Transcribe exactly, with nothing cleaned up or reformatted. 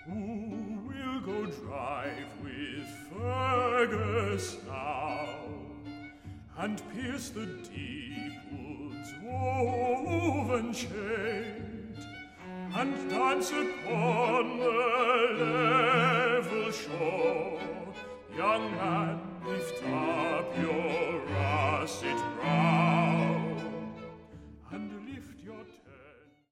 Who will go drive with Fergus now, and pierce the deep wood's woven shade, and dance upon the level shore, young man